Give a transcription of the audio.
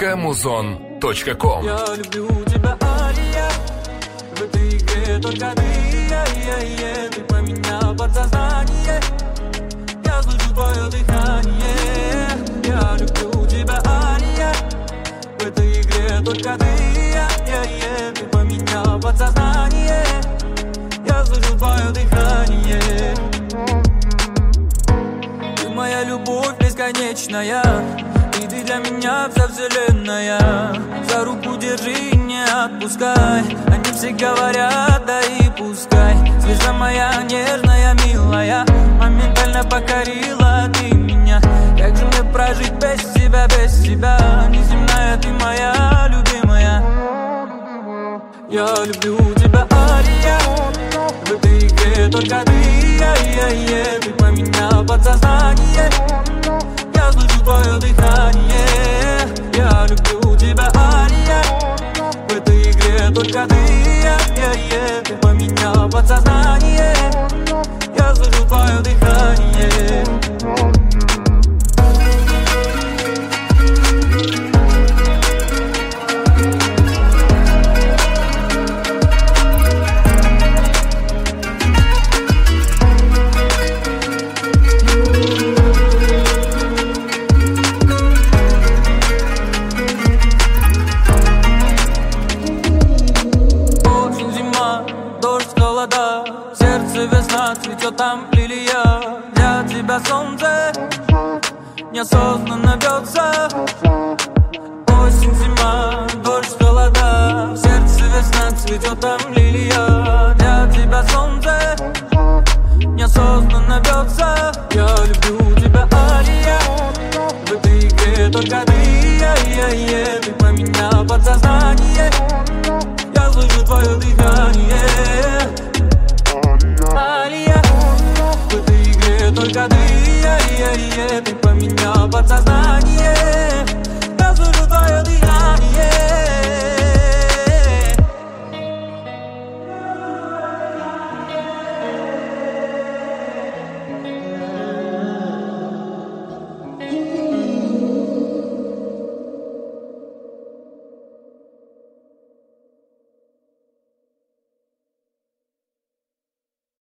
muzon.com. Я люблю тебя, Ария. В этой игре только ты. Ты поменял подсознание. Я слышу твое дыхание. Я люблю тебя, Ария. В этой игре только ты. Ты поменял подсознание. Я слышу твое дыхание. Ты моя любовь бесконечная. И ты для меня вся вселенная. За руку держи, не отпускай. Они все говорят, да и пускай. Звезда моя нежная, милая, моментально покорила ты меня. Как же мне прожить без тебя, без тебя? Неземная ты моя любимая. Я люблю тебя, Ария. В этой игре только ты. Ты поменял подсознание. Я слышу твое дыхание. Я люблю тебя, Ария. В этой игре только ты. Ты поменял подсознание. Я слышу твое дыхание. Сердце весна, цветет там лилия. Для тебя солнце неосознанно бьется. Осень, зима, дождь, холода. В сердце весна, цветет там лилия. Для тебя солнце